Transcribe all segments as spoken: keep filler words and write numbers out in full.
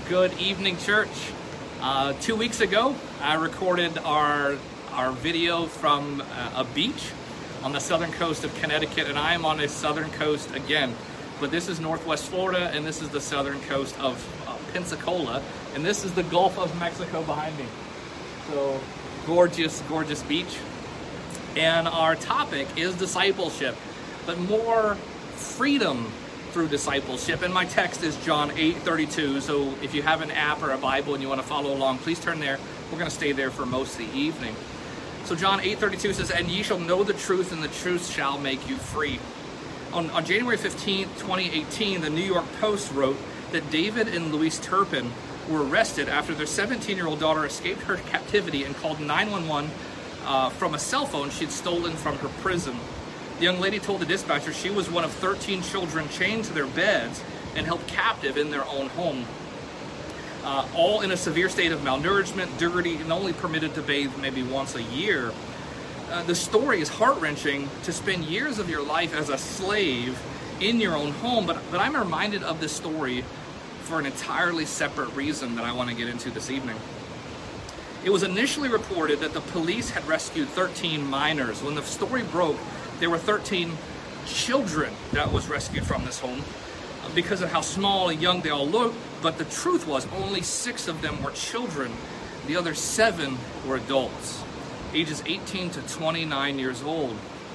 Good evening, church. Uh, two weeks ago, I recorded our our video from uh, a beach on the southern coast of Connecticut, and I am on the southern coast again. But this is Northwest Florida, and this is the southern coast of uh, Pensacola, and this is the Gulf of Mexico behind me. So, gorgeous, gorgeous beach. And our topic is discipleship, but more freedom through discipleship. And my text is John eight thirty-two. So if you have an app or a Bible and you want to follow along, please turn there. We're going to stay there for most of the evening. So John eight thirty-two says, "And ye shall know the truth, and the truth shall make you free." On, on January fifteenth, twenty eighteen, the New York Post wrote that David and Louise Turpin were arrested after their seventeen-year-old daughter escaped her captivity and called nine one one uh, from a cell phone she had stolen from her prison. The young lady told the dispatcher she was one of thirteen children chained to their beds and held captive in their own home, uh, all in a severe state of malnourishment, dirty, and only permitted to bathe maybe once a year. Uh, the story is heart-wrenching, to spend years of your life as a slave in your own home, but, but I'm reminded of this story for an entirely separate reason that I want to get into this evening. It was initially reported that the police had rescued thirteen minors. When the story broke, there were thirteen children that was rescued from this home because of how small and young they all looked, but the truth was only six of them were children. The other seven were adults, ages eighteen to twenty-nine years old.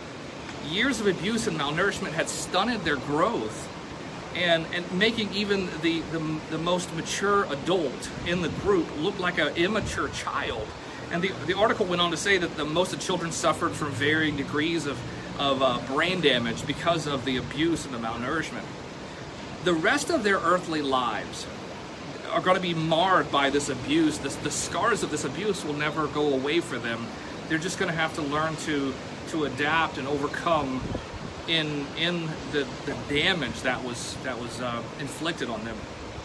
Years of abuse and malnourishment had stunted their growth, and, and making even the, the, the most mature adult in the group look like an immature child. And the, the article went on to say that the most of the children suffered from varying degrees of of uh, brain damage because of the abuse and the malnourishment. The rest of their earthly lives are going to be marred by this abuse. This, the scars of this abuse will never go away for them. They're just going to have to learn to to adapt and overcome in in the, the damage that was that was uh, inflicted on them.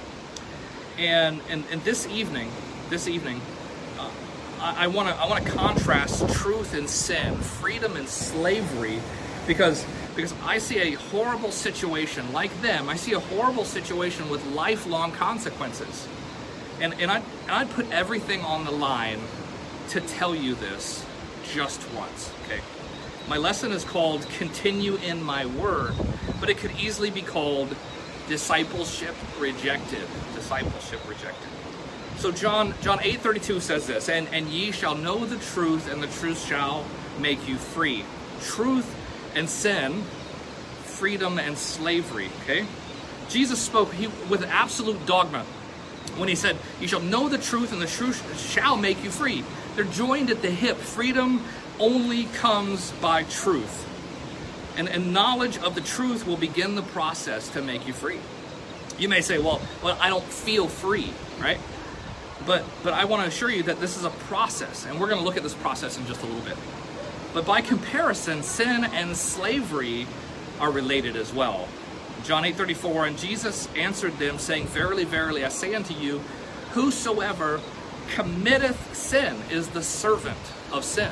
And and and this evening, this evening. Uh, I want to I want to contrast truth and sin, freedom and slavery, because because I see a horrible situation like them. I see a horrible situation with lifelong consequences, and and I and I'd put everything on the line to tell you this just once. Okay, my lesson is called "Continue in My Word," but it could easily be called "Discipleship Rejected." Discipleship Rejected. So John John eight thirty-two says this, and, and ye shall know the truth, and the truth shall make you free. Truth and sin, freedom and slavery, okay? Jesus spoke he, with absolute dogma when he said, "You shall know the truth, and the truth shall make you free." They're joined at the hip. Freedom only comes by truth. And, and knowledge of the truth will begin the process to make you free. You may say, well, well, I don't feel free, right? But but I want to assure you that this is a process, and we're going to look at this process in just a little bit. But by comparison, sin and slavery are related as well. John eight thirty-four, "And Jesus answered them, saying, Verily, verily, I say unto you, whosoever committeth sin is the servant of sin."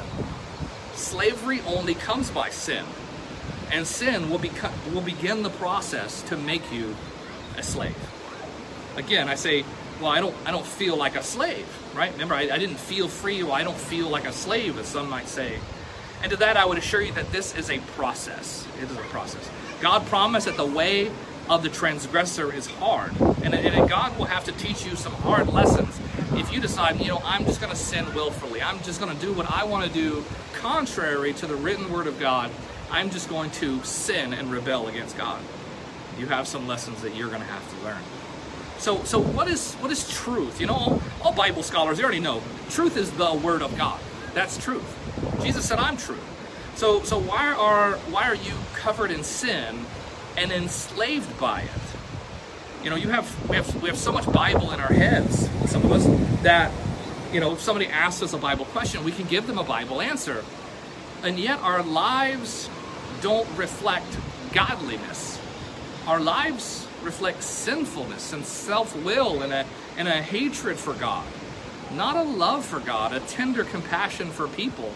Slavery only comes by sin, and sin will, beco- will begin the process to make you a slave. Again, I say, well, I don't I don't feel like a slave, right? Remember, I, I didn't feel free, well, I don't feel like a slave, as some might say. And to that, I would assure you that this is a process. It is a process. God promised that the way of the transgressor is hard. And, and God will have to teach you some hard lessons if you decide, you know, I'm just going to sin willfully. I'm just going to do what I want to do contrary to the written word of God. I'm just going to sin and rebel against God. You have some lessons that you're going to have to learn. So, so what is what is truth? You know, all, all Bible scholars, they already know truth is the word of God. That's truth. Jesus said, "I'm truth." So, so why are why are you covered in sin and enslaved by it? You know, you have we have we have so much Bible in our heads, some of us, that you know, if somebody asks us a Bible question, we can give them a Bible answer, and yet our lives don't reflect godliness. Our lives reflect sinfulness and self-will and a, and a hatred for God, not a love for God, a tender compassion for people.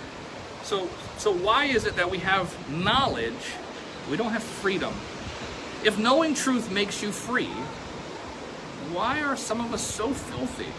So, so why is it that we have knowledge, we don't have freedom? If knowing truth makes you free, why are some of us so filthy?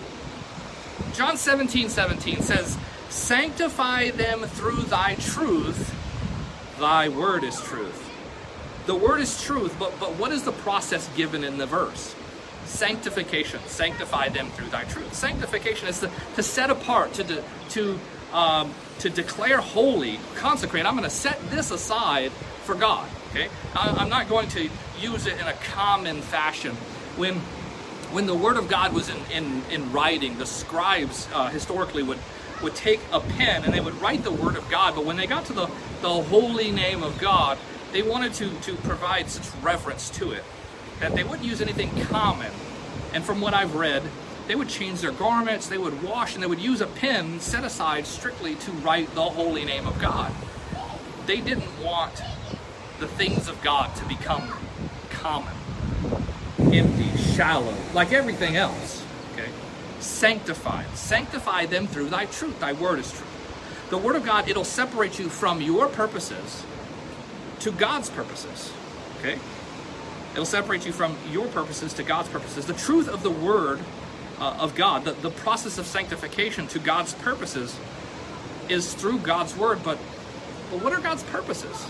John seventeen seventeen says, sanctify them through thy truth. Thy word is truth. The word is truth, but, but what is the process given in the verse? Sanctification. Sanctify them through thy truth. Sanctification is to, to set apart, to, de, to, um, to declare holy, consecrate. I'm going to set this aside for God. Okay? I, I'm not going to use it in a common fashion. When, when the word of God was in, in, in writing, the scribes uh, historically would, would take a pen and they would write the word of God, but when they got to the, the holy name of God, they wanted to, to provide such reverence to it that they wouldn't use anything common. And from what I've read, they would change their garments, they would wash, and they would use a pen set aside strictly to write the holy name of God. They didn't want the things of God to become common, empty, shallow, like everything else. Okay? Sanctified. Sanctify them through thy truth. Thy word is truth. The word of God, it'll separate you from your purposes to God's purposes. Okay? It'll separate you from your purposes to God's purposes. The truth of the word uh, of God, the, the process of sanctification to God's purposes is through God's word, but, but what are God's purposes?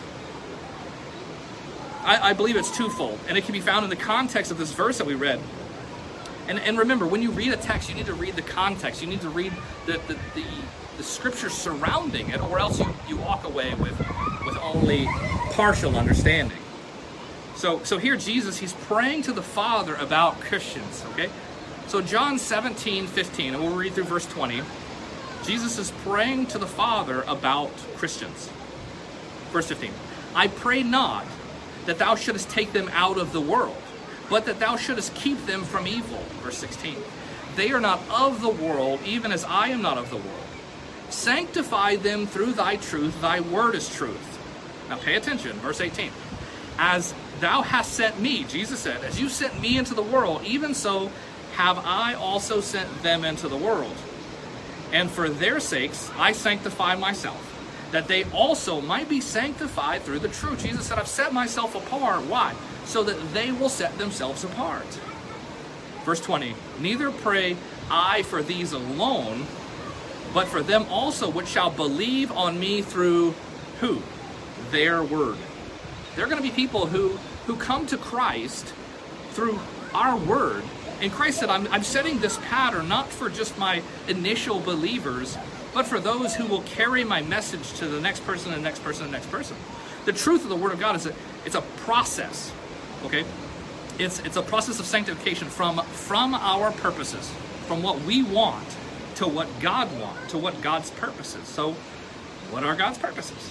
I, I believe it's twofold, and it can be found in the context of this verse that we read. And, and remember, when you read a text, you need to read the context. You need to read the, the, the, the scripture surrounding it, or else you, you walk away with, with only partial understanding. So, so here Jesus, he's praying to the Father about Christians, okay? So John seventeen fifteen, and we'll read through verse twenty. Jesus is praying to the Father about Christians. Verse fifteen, I pray not that thou shouldest take them out of the world, but that thou shouldest keep them from evil. Verse sixteen, they are not of the world, even as I am not of the world. Sanctify them through thy truth, thy word is truth. Now pay attention, verse eighteen. As thou hast sent me, Jesus said, as you sent me into the world, even so have I also sent them into the world. And for their sakes I sanctify myself, that they also might be sanctified through the truth. Jesus said, I've set myself apart. Why? So that they will set themselves apart. Verse twenty, neither pray I for these alone, but for them also which shall believe on me through who? Their word. There are going to be people who, who come to Christ through our word. And Christ said, I'm, I'm setting this pattern not for just my initial believers, but for those who will carry my message to the next person, and the next person, and the next person. The truth of the word of God is that it's a process, okay? It's, it's a process of sanctification from, from our purposes, from what we want to what God wants, to what God's purposes. So what are God's purposes?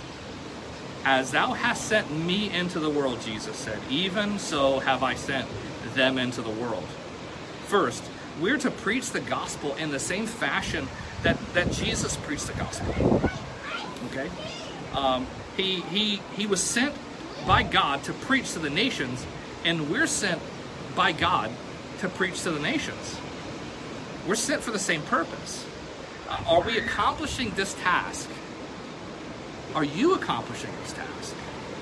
As thou hast sent me into the world, Jesus said, even so have I sent them into the world. First, we're to preach the gospel in the same fashion that, that Jesus preached the gospel. Okay? Um, he, he, he was sent by God to preach to the nations, and we're sent by God to preach to the nations. We're sent for the same purpose. Uh, are we accomplishing this task? Are you accomplishing this task?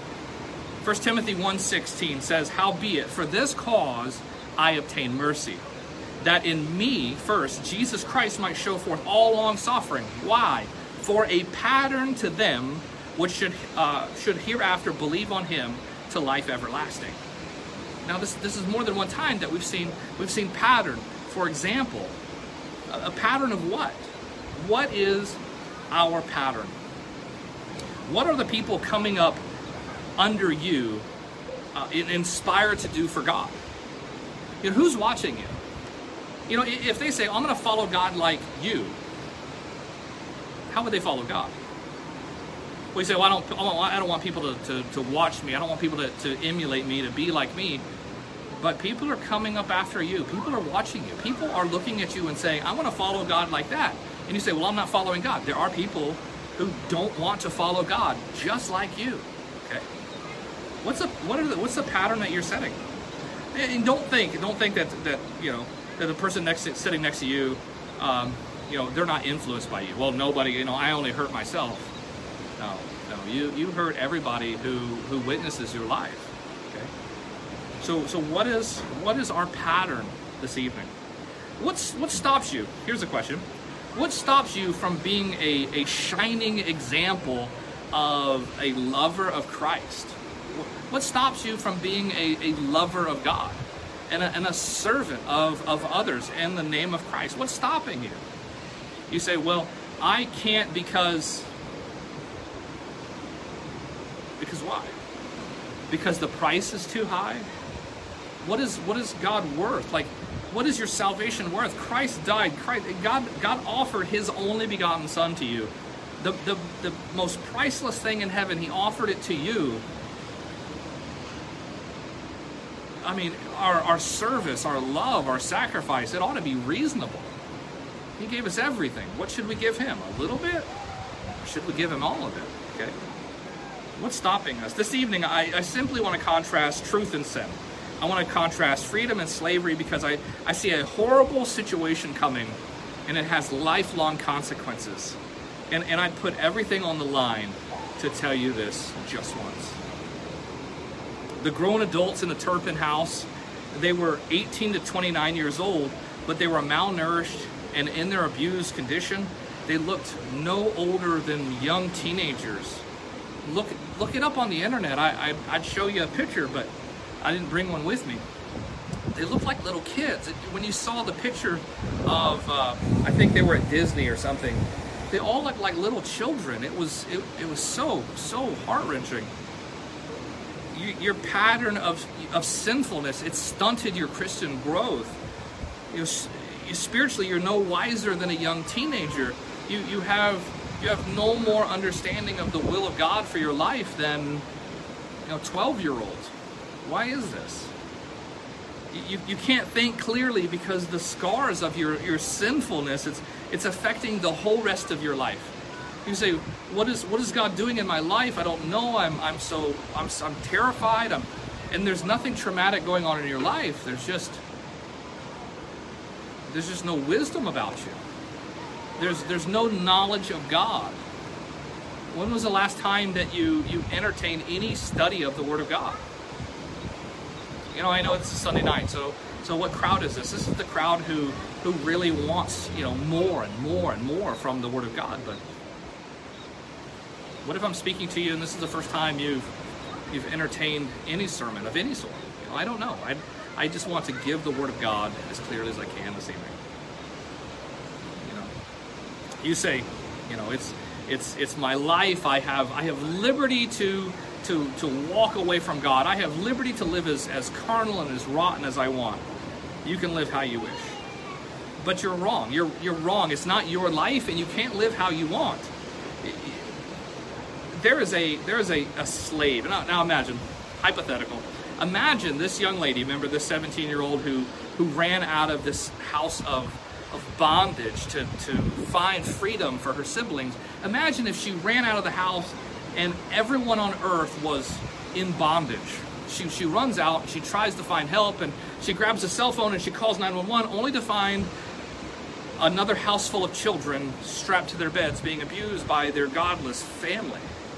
First Timothy one sixteen says, howbeit, for this cause I obtain mercy, that in me first Jesus Christ might show forth all long suffering. Why? For a pattern to them which should uh, should hereafter believe on him to life everlasting. Now this this is more than one time that we've seen we've seen pattern. For example, a, a pattern of what? What is our pattern? What are the people coming up under you uh, inspired to do for God? You know, who's watching you? You know, if they say, I'm going to follow God like you, how would they follow God? Well, you say, well, I don't, I don't want people to, to, to watch me. I don't want people to, to emulate me, to be like me. But people are coming up after you. People are watching you. People are looking at you and saying, I want to follow God like that. And you say, well, I'm not following God. There are people who don't want to follow God, just like you. Okay, what's the what are the, what's the pattern that you're setting? And don't think don't think that that you know that the person next to, sitting next to you, um, you know, they're not influenced by you. Well, nobody, you know, I only hurt myself. No, no, you you hurt everybody who who witnesses your life. Okay, so so what is what is our pattern this evening. What's what stops you? Here's a question. What stops you from being a, a shining example of a lover of Christ? What stops you from being a, a lover of God and a, and a servant of, of others in the name of Christ? What's stopping you? You say, well, I can't because... Because why? Because the price is too high? What is what is God worth? Like, what is your salvation worth? Christ died. Christ, God, God offered His only begotten Son to you. The, the, the most priceless thing in heaven, He offered it to you. I mean, our, our service, our love, our sacrifice, it ought to be reasonable. He gave us everything. What should we give Him? A little bit? Or should we give Him all of it? Okay? What's stopping us? This evening, I, I simply want to contrast truth and sin. I want to contrast freedom and slavery because I, I see a horrible situation coming, and it has lifelong consequences. And, and I'd put everything on the line to tell you this just once. The grown adults in the Turpin house, they were eighteen to twenty-nine years old, but they were malnourished, and in their abused condition, they looked no older than young teenagers. Look, look it up on the internet. I, I, I'd show you a picture, but I didn't bring one with me. They looked like little kids. When you saw the picture of, uh, I think they were at Disney or something, they all looked like little children. It was, it, it was so, so heart-wrenching. You, your pattern of, of sinfulness, it stunted your Christian growth. You know, you, spiritually, you're no wiser than a young teenager. You, you have... You have no more understanding of the will of God for your life than, you know, twelve-year-olds. Why is this? You, you can't think clearly because the scars of your, your sinfulness, it's, it's affecting the whole rest of your life. You say, what is what is God doing in my life? I don't know. I'm I'm so I'm I'm terrified. I'm, and there's nothing traumatic going on in your life. There's just there's just no wisdom about you. There's there's no knowledge of God. When was the last time that you, you entertained any study of the Word of God? You know, I know it's a Sunday night, so so what crowd is this? This is the crowd who who really wants, you know, more and more and more from the Word of God. But what if I'm speaking to you and this is the first time you've you've entertained any sermon of any sort? You know, I don't know. I I just want to give the Word of God as clearly as I can this evening. You say, you know, it's it's it's my life. I have I have liberty to to to walk away from God. I have liberty to live as, as carnal and as rotten as I want. You can live how you wish. But you're wrong. You're you're wrong. It's not your life, and you can't live how you want. There is a there is a, a slave. Now, now imagine, hypothetical. Imagine this young lady, remember this seventeen-year-old who who ran out of this house of of bondage to, to find freedom for her siblings. Imagine if she ran out of the house and everyone on earth was in bondage. She, she runs out, she tries to find help, and she grabs a cell phone and she calls nine one one only to find another house full of children strapped to their beds being abused by their godless family.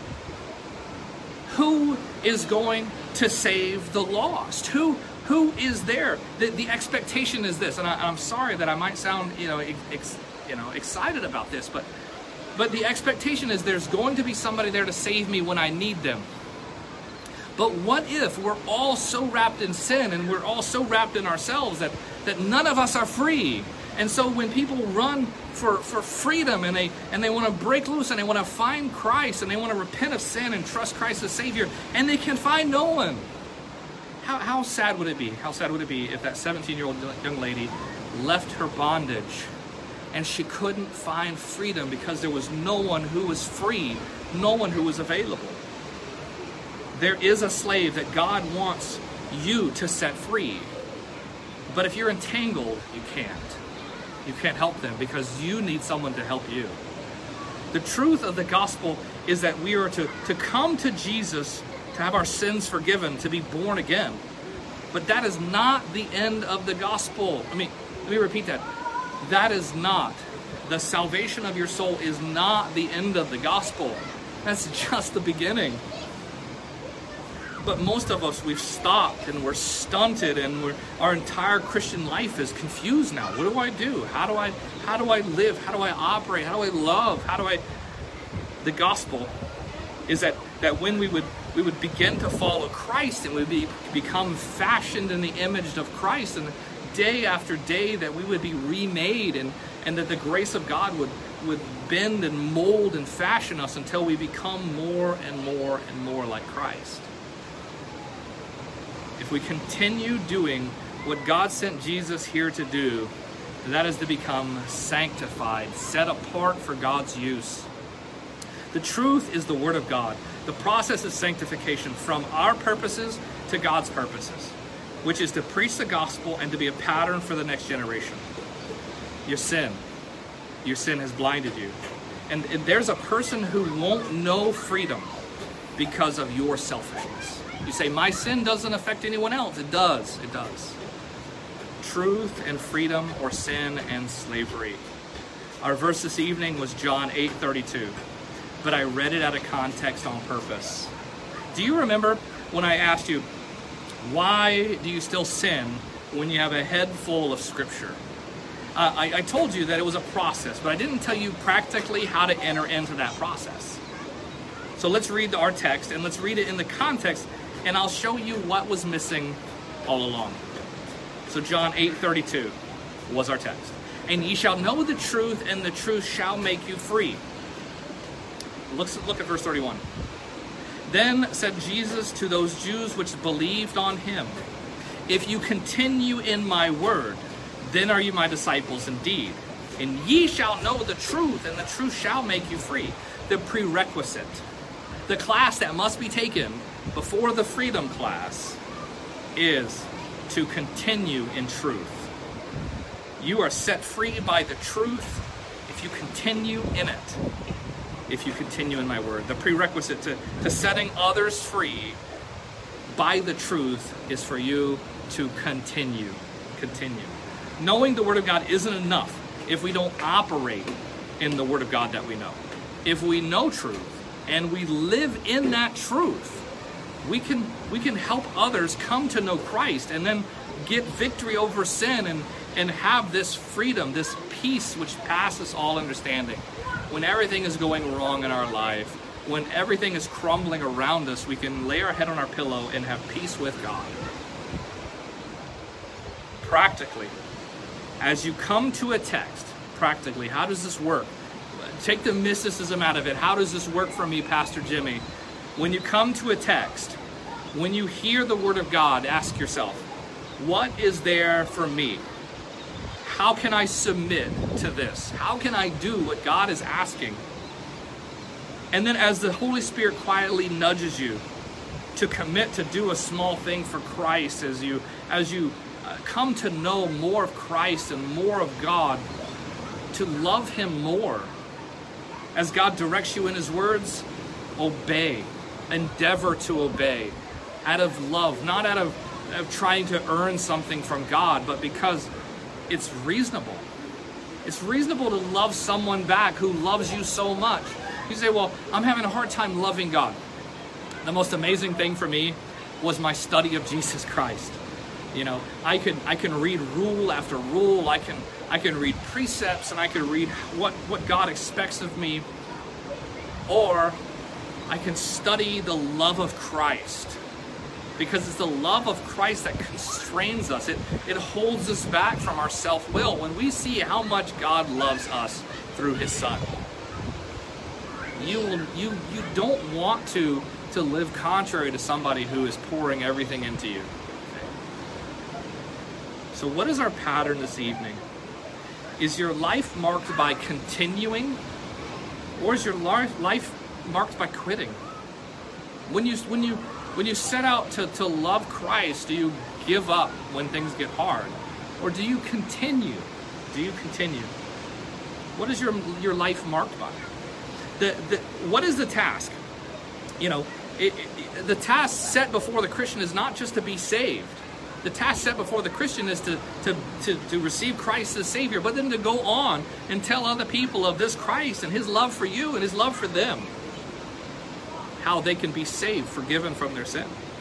Who is going to save the lost? Who Who is there? The, the expectation is this, and I, I'm sorry that I might sound, you know, ex, you know, excited about this, but, but the expectation is there's going to be somebody there to save me when I need them. But what if we're all so wrapped in sin and we're all so wrapped in ourselves that, that none of us are free? And so when people run for, for freedom and they and they want to break loose and they want to find Christ and they want to repent of sin and trust Christ as Savior, and they can find no one. How, how sad would it be? How sad would it be if that seventeen-year-old young lady left her bondage and she couldn't find freedom because there was no one who was free, no one who was available? There is a slave that God wants you to set free. But if you're entangled, you can't. You can't help them because you need someone to help you. The truth of the gospel is that we are to, to come to Jesus to have our sins forgiven, to be born again. But that is not the end of the gospel. I mean, let me repeat that. That is not. The salvation of your soul is not the end of the gospel. That's just the beginning. but most of us, we've stopped and we're stunted, and we're, our entire Christian life is confused now. What do I do? How do I, how do I live? How do I operate? How do I love? How do I... The gospel is that, that when we would we would begin to follow Christ and we would be, become fashioned in the image of Christ, and day after day that we would be remade, and, and that the grace of God would, would bend and mold and fashion us until we become more and more and more like Christ. If we continue doing what God sent Jesus here to do, that is to become sanctified, set apart for God's use. The truth is the Word of God. The process is sanctification from our purposes to God's purposes, which is to preach the gospel and to be a pattern for the next generation. Your sin. Your sin has blinded you. And, and there's a person who won't know freedom because of your selfishness. You say, my sin doesn't affect anyone else. It does. It does. Truth and freedom, or sin and slavery. Our verse this evening was John eight thirty-two. But I read it out of context on purpose. Do you remember when I asked you, why do you still sin when you have a head full of Scripture? Uh, I, I told you that it was a process, but I didn't tell you practically how to enter into that process. So let's read our text, and let's read it in the context, and I'll show you what was missing all along. So John eight thirty-two was our text. And ye shall know the truth, and the truth shall make you free. Look, look at verse thirty-one. Then said Jesus to those Jews which believed on him, if you continue in my word, then are you my disciples indeed. And ye shall know the truth, and the truth shall make you free. The prerequisite, the class that must be taken before the freedom class, is to continue in truth. You are set free by the truth if you continue in it. If you continue in my word. The prerequisite to, to setting others free by the truth is for you to continue. Continue. Knowing the Word of God isn't enough if we don't operate in the Word of God that we know. If we know truth and we live in that truth, we can we can help others come to know Christ and then get victory over sin and, and have this freedom, this peace which passes all understanding. When everything is going wrong in our life, when everything is crumbling around us, we can lay our head on our pillow and have peace with God. Practically, as you come to a text, practically, how does this work? Take the mysticism out of it. How does this work for me, Pastor Jimmy? When you come to a text, when you hear the Word of God, ask yourself, what is there for me? How can I submit to this? How can I do what God is asking? And then as the Holy Spirit quietly nudges you to commit to do a small thing for Christ, as you as you uh, come to know more of Christ and more of God, to love Him more, as God directs you in His words, obey, endeavor to obey, out of love, not out of, of trying to earn something from God, but because it's reasonable. It's reasonable to love someone back who loves you so much. You say, well, I'm having a hard time loving God. The most amazing thing for me was my study of Jesus Christ. You know, I can I can read rule after rule. I can I can read precepts, and I can read what, what God expects of me. Or I can study the love of Christ. Because it's the love of Christ that constrains us. It, it holds us back from our self-will when we see how much God loves us through His Son. You will, you you don't want to, to live contrary to somebody who is pouring everything into you. So what is our pattern this evening? Is your life marked by continuing, or is your life, life marked by quitting? When you when you When you set out to, to love Christ, do you give up when things get hard? Or do you continue? Do you continue? What is your your life marked by? The, the what is the task? You know, it, it, the task set before the Christian is not just to be saved. The task set before the Christian is to, to, to, to receive Christ as Savior, but then to go on and tell other people of this Christ and His love for you and His love for them. How they can be saved, forgiven from their sin.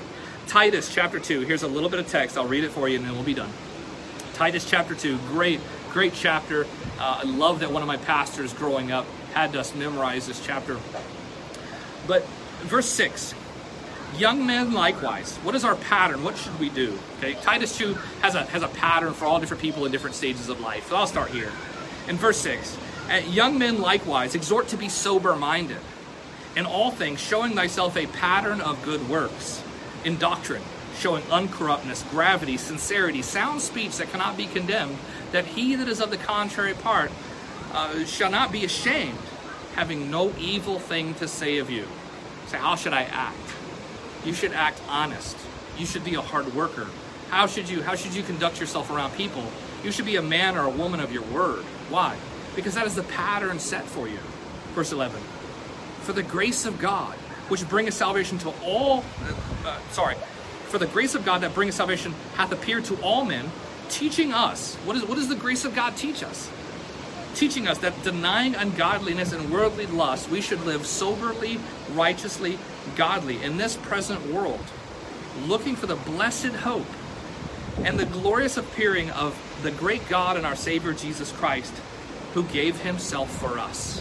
Titus chapter two. Here's a little bit of text. I'll read it for you and then we'll be done. Titus chapter two. Great, great chapter. Uh, I love that one of my pastors growing up had us memorize this chapter. But verse six. Young men likewise. What is our pattern? What should we do? Okay, Titus two has a has a pattern for all different people in different stages of life. So I'll start here. In verse six, young men likewise exhort to be sober-minded, in all things showing thyself a pattern of good works, in doctrine showing uncorruptness, gravity, sincerity, sound speech that cannot be condemned, that he that is of the contrary part uh, shall not be ashamed, having no evil thing to say of you. So how should I act? You should act honest. You should be a hard worker. How should you, how should you conduct yourself around people? You should be a man or a woman of your word. Why? Because that is the pattern set for you. Verse eleven. For the grace of God, which bringeth salvation to all, uh, sorry, for the grace of God that bringeth salvation hath appeared to all men, teaching us. What is, what does the grace of God teach us? Teaching us that denying ungodliness and worldly lust, we should live soberly, righteously, godly in this present world, looking for the blessed hope and the glorious appearing of the great God and our Savior Jesus Christ, who gave himself for us,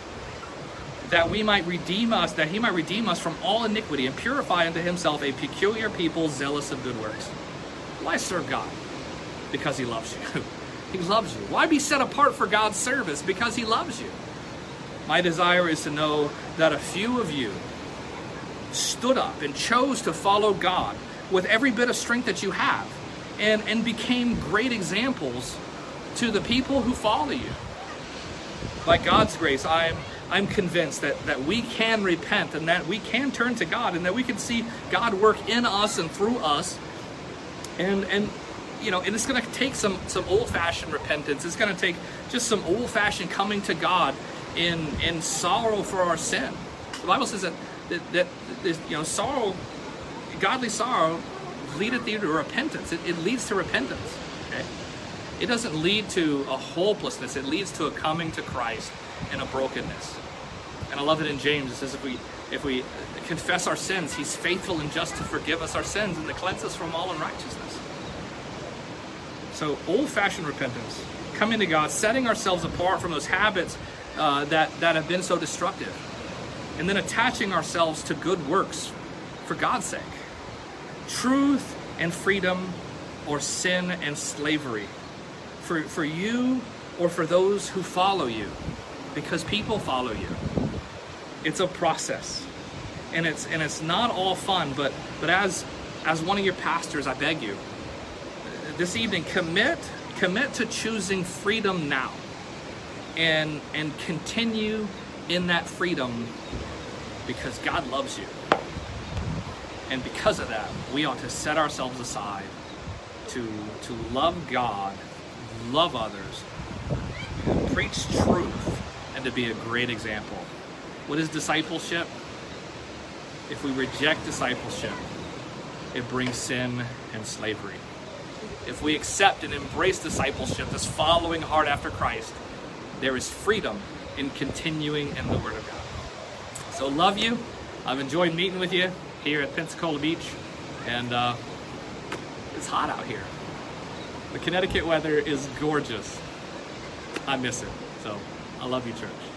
that we might redeem us, that he might redeem us from all iniquity and purify unto himself a peculiar people zealous of good works. Why serve God? Because he loves you. He loves you. Why be set apart for God's service? Because he loves you. My desire is to know that a few of you stood up and chose to follow God with every bit of strength that you have, and, and became great examples to the people who follow you. By God's grace, I'm, I'm convinced that, that we can repent and that we can turn to God and that we can see God work in us and through us. And, and you know, and it's going to take some, some old-fashioned repentance. It's going to take just some old-fashioned coming to God in, in sorrow for our sin. The Bible says that, that, that you know, sorrow, godly sorrow leadeth thee to repentance. It, it leads to repentance. Okay? It doesn't lead to a hopelessness. It leads to a coming to Christ and a brokenness. And I love it in James. It says if we if we confess our sins, he's faithful and just to forgive us our sins and to cleanse us from all unrighteousness. So old-fashioned repentance, coming to God, setting ourselves apart from those habits uh, that, that have been so destructive, and then attaching ourselves to good works for God's sake. Truth and freedom, or sin and slavery. For, for you or for those who follow you, because people follow you. It's a process, and it's and it's not all fun. But but as as one of your pastors, I beg you, this evening, commit commit to choosing freedom now, and and continue in that freedom, because God loves you, and because of that, we ought to set ourselves aside to to love God, love others, preach truth, and to be a great example. What is discipleship? If we reject discipleship, it brings sin and slavery. If we accept and embrace discipleship, this following hard after Christ, there is freedom in continuing in the Word of God. So love you. I've enjoyed meeting with you here at Pensacola Beach, and uh, it's hot out here. The Connecticut weather is gorgeous. I miss it. So I love you, church.